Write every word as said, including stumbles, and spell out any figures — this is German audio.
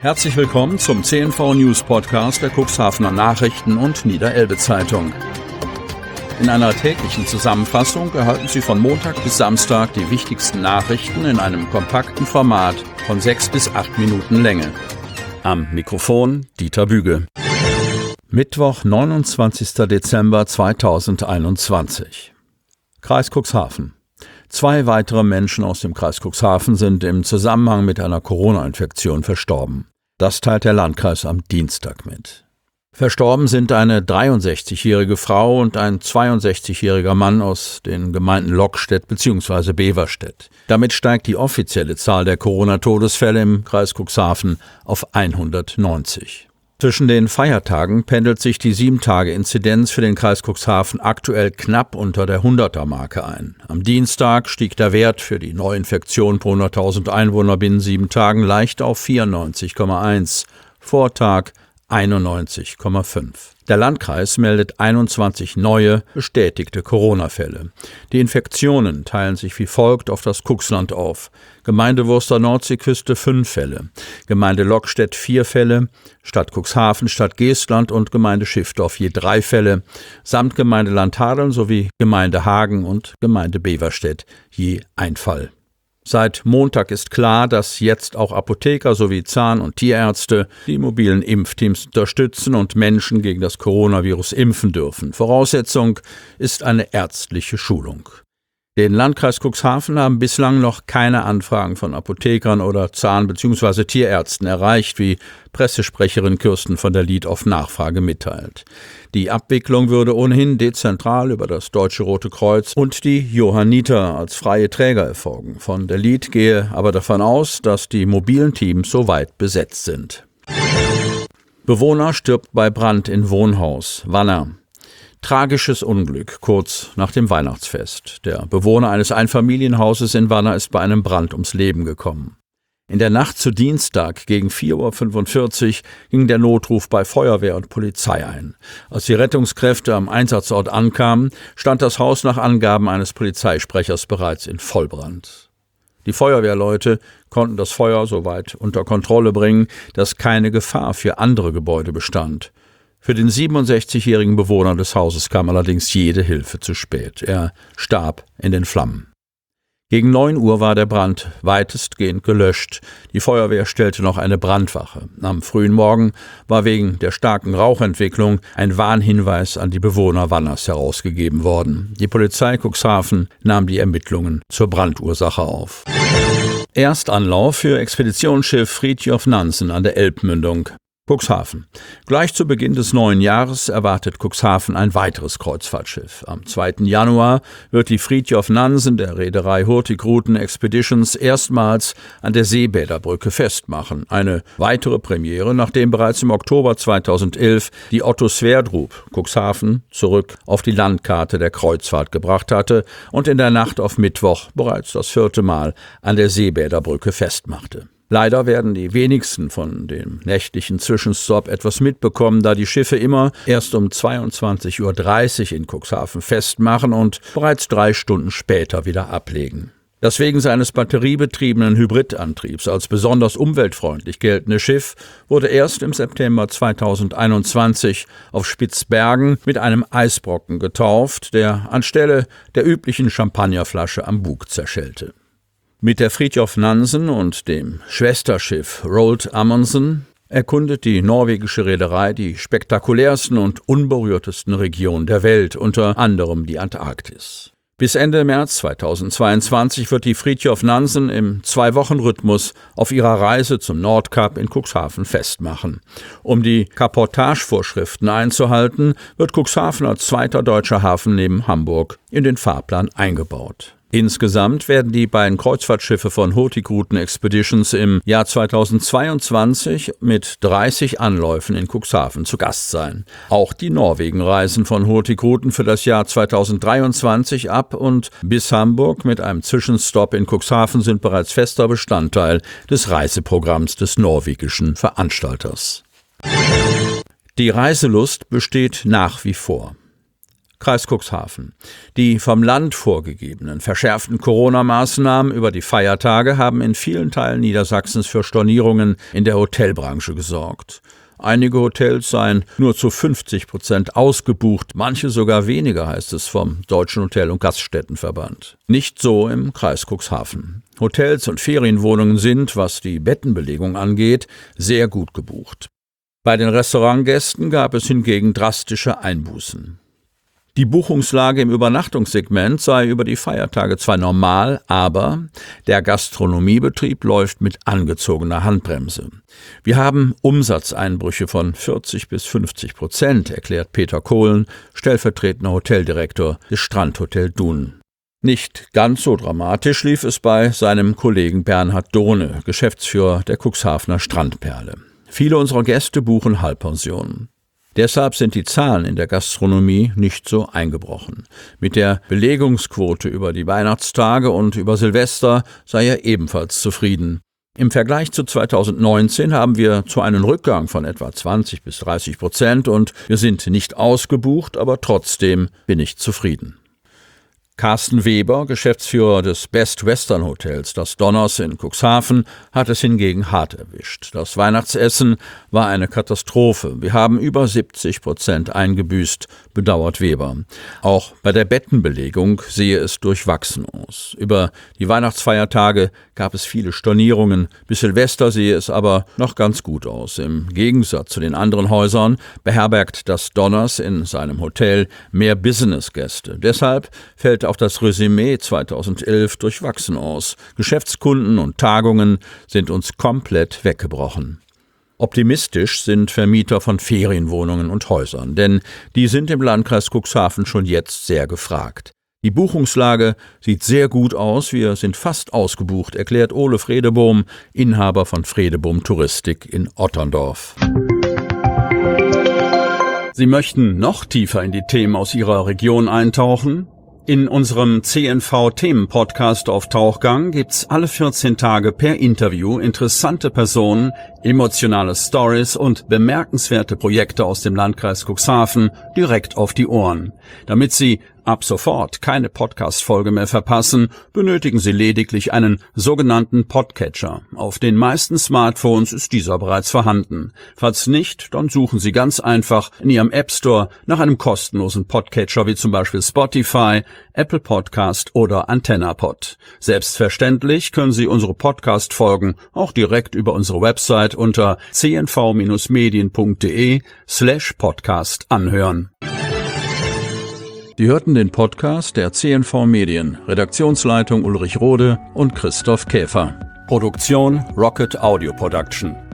Herzlich willkommen zum C N V News Podcast der Cuxhavener Nachrichten und Niederelbe Zeitung. In einer täglichen Zusammenfassung erhalten Sie von Montag bis Samstag die wichtigsten Nachrichten in einem kompakten Format von sechs bis acht Minuten Länge. Am Mikrofon Dieter Büge. Mittwoch, neunundzwanzigster Dezember zweitausendeinundzwanzig. Kreis Cuxhaven. Zwei weitere Menschen aus dem Kreis Cuxhaven sind im Zusammenhang mit einer Corona-Infektion verstorben. Das teilt der Landkreis am Dienstag mit. Verstorben sind eine dreiundsechzigjährige Frau und ein zweiundsechzigjähriger Mann aus den Gemeinden Lockstedt bzw. Beverstedt. Damit steigt die offizielle Zahl der Corona-Todesfälle im Kreis Cuxhaven auf hundertneunzig. Zwischen den Feiertagen pendelt sich die sieben-Tage-Inzidenz für den Kreis Cuxhaven aktuell knapp unter der hunderter-Marke ein. Am Dienstag stieg der Wert für die Neuinfektion pro hunderttausend Einwohner binnen sieben Tagen leicht auf vierundneunzig Komma eins, Vortag einundneunzig Komma fünf. Der Landkreis meldet einundzwanzig neue, bestätigte Corona-Fälle. Die Infektionen teilen sich wie folgt auf das Cuxland auf. Gemeinde Wurster-Nordseeküste fünf Fälle, Gemeinde Lockstedt vier Fälle, Stadt Cuxhaven, Stadt Geestland und Gemeinde Schiffdorf je drei Fälle, samt Gemeinde Landhadeln sowie Gemeinde Hagen und Gemeinde Beverstedt je ein Fall. Seit Montag ist klar, dass jetzt auch Apotheker sowie Zahn- und Tierärzte die mobilen Impfteams unterstützen und Menschen gegen das Coronavirus impfen dürfen. Voraussetzung ist eine ärztliche Schulung. Den Landkreis Cuxhaven haben bislang noch keine Anfragen von Apothekern oder Zahn- bzw. Tierärzten erreicht, wie Pressesprecherin Kirsten von der Lied auf Nachfrage mitteilt. Die Abwicklung würde ohnehin dezentral über das Deutsche Rote Kreuz und die Johanniter als freie Träger erfolgen. Von der Lied gehe aber davon aus, dass die mobilen Teams soweit besetzt sind. Bewohner stirbt bei Brand in Wohnhaus, Wanner. Tragisches Unglück kurz nach dem Weihnachtsfest. Der Bewohner eines Einfamilienhauses in Wanner ist bei einem Brand ums Leben gekommen. In der Nacht zu Dienstag gegen vier Uhr fünfundvierzig ging der Notruf bei Feuerwehr und Polizei ein. Als die Rettungskräfte am Einsatzort ankamen, stand das Haus nach Angaben eines Polizeisprechers bereits in Vollbrand. Die Feuerwehrleute konnten das Feuer soweit unter Kontrolle bringen, dass keine Gefahr für andere Gebäude bestand. Für den siebenundsechzigjährigen Bewohner des Hauses kam allerdings jede Hilfe zu spät. Er starb in den Flammen. Gegen neun Uhr war der Brand weitestgehend gelöscht. Die Feuerwehr stellte noch eine Brandwache. Am frühen Morgen war wegen der starken Rauchentwicklung ein Warnhinweis an die Bewohner Wanners herausgegeben worden. Die Polizei Cuxhaven nahm die Ermittlungen zur Brandursache auf. Erstanlauf für Expeditionsschiff Fridtjof Nansen an der Elbmündung. Cuxhaven. Gleich zu Beginn des neuen Jahres erwartet Cuxhaven ein weiteres Kreuzfahrtschiff. Am zweiten Januar wird die Fridtjof Nansen der Reederei Hurtigruten Expeditions erstmals an der Seebäderbrücke festmachen. Eine weitere Premiere, nachdem bereits im Oktober zweitausendelf die Otto Sverdrup Cuxhaven zurück auf die Landkarte der Kreuzfahrt gebracht hatte und in der Nacht auf Mittwoch bereits das vierte Mal an der Seebäderbrücke festmachte. Leider werden die wenigsten von dem nächtlichen Zwischenstopp etwas mitbekommen, da die Schiffe immer erst um zweiundzwanzig Uhr dreißig in Cuxhaven festmachen und bereits drei Stunden später wieder ablegen. Das wegen seines batteriebetriebenen Hybridantriebs als besonders umweltfreundlich geltende Schiff wurde erst im September zweitausendeinundzwanzig auf Spitzbergen mit einem Eisbrocken getauft, der anstelle der üblichen Champagnerflasche am Bug zerschellte. Mit der Fridtjof Nansen und dem Schwesterschiff Roald Amundsen erkundet die norwegische Reederei die spektakulärsten und unberührtesten Regionen der Welt, unter anderem die Antarktis. Bis Ende März zweitausendzweiundzwanzig wird die Fridtjof Nansen im Zwei-Wochen-Rhythmus auf ihrer Reise zum Nordkap in Cuxhaven festmachen. Um die Kabotagevorschriften einzuhalten, wird Cuxhaven als zweiter deutscher Hafen neben Hamburg in den Fahrplan eingebaut. Insgesamt werden die beiden Kreuzfahrtschiffe von Hurtigruten Expeditions im Jahr zweitausendzweiundzwanzig mit dreißig Anläufen in Cuxhaven zu Gast sein. Auch die Norwegen-Reisen von Hurtigruten für das Jahr zweitausenddreiundzwanzig ab und bis Hamburg mit einem Zwischenstopp in Cuxhaven sind bereits fester Bestandteil des Reiseprogramms des norwegischen Veranstalters. Die Reiselust besteht nach wie vor. Kreis Cuxhaven. Die vom Land vorgegebenen verschärften Corona-Maßnahmen über die Feiertage haben in vielen Teilen Niedersachsens für Stornierungen in der Hotelbranche gesorgt. Einige Hotels seien nur zu fünfzig Prozent ausgebucht, manche sogar weniger, heißt es vom Deutschen Hotel- und Gaststättenverband. Nicht so im Kreis Cuxhaven. Hotels und Ferienwohnungen sind, was die Bettenbelegung angeht, sehr gut gebucht. Bei den Restaurantgästen gab es hingegen drastische Einbußen. Die Buchungslage im Übernachtungssegment sei über die Feiertage zwar normal, aber der Gastronomiebetrieb läuft mit angezogener Handbremse. Wir haben Umsatzeinbrüche von vierzig bis fünfzig Prozent, erklärt Peter Kohlen, stellvertretender Hoteldirektor des Strandhotel Dun. Nicht ganz so dramatisch lief es bei seinem Kollegen Bernhard Dohne, Geschäftsführer der Cuxhavener Strandperle. Viele unserer Gäste buchen Halbpensionen. Deshalb sind die Zahlen in der Gastronomie nicht so eingebrochen. Mit der Belegungsquote über die Weihnachtstage und über Silvester sei er ebenfalls zufrieden. Im Vergleich zu zweitausendneunzehn haben wir zu einem Rückgang von etwa zwanzig bis dreißig Prozent und wir sind nicht ausgebucht, aber trotzdem bin ich zufrieden. Carsten Weber, Geschäftsführer des Best Western Hotels, das Donners in Cuxhaven, hat es hingegen hart erwischt. Das Weihnachtsessen war eine Katastrophe. Wir haben über siebzig Prozent eingebüßt, bedauert Weber. Auch bei der Bettenbelegung sehe es durchwachsen aus. Über die Weihnachtsfeiertage gab es viele Stornierungen. Bis Silvester sehe es aber noch ganz gut aus. Im Gegensatz zu den anderen Häusern beherbergt das Donners in seinem Hotel mehr Businessgäste. Deshalb fällt auch das Resümee zweitausendelf durchwachsen aus. Geschäftskunden und Tagungen sind uns komplett weggebrochen. Optimistisch sind Vermieter von Ferienwohnungen und Häusern, denn die sind im Landkreis Cuxhaven schon jetzt sehr gefragt. Die Buchungslage sieht sehr gut aus, wir sind fast ausgebucht, erklärt Ole Fredebohm, Inhaber von Fredebohm Touristik in Otterndorf. Sie möchten noch tiefer in die Themen aus Ihrer Region eintauchen? In unserem C N V-Themen-Podcast auf Tauchgang gibt's alle vierzehn Tage per Interview interessante Personen, emotionale Stories und bemerkenswerte Projekte aus dem Landkreis Cuxhaven direkt auf die Ohren. Damit Sie ab sofort keine Podcast-Folge mehr verpassen, benötigen Sie lediglich einen sogenannten Podcatcher. Auf den meisten Smartphones ist dieser bereits vorhanden. Falls nicht, dann suchen Sie ganz einfach in Ihrem App Store nach einem kostenlosen Podcatcher wie zum Beispiel Spotify, Apple Podcast oder AntennaPod. Selbstverständlich können Sie unsere Podcast-Folgen auch direkt über unsere Website unter c n v Bindestrich medien punkt d e slash podcast anhören. Sie hörten den Podcast der C N V Medien, Redaktionsleitung Ulrich Rode und Christoph Käfer. Produktion Rocket Audio Production.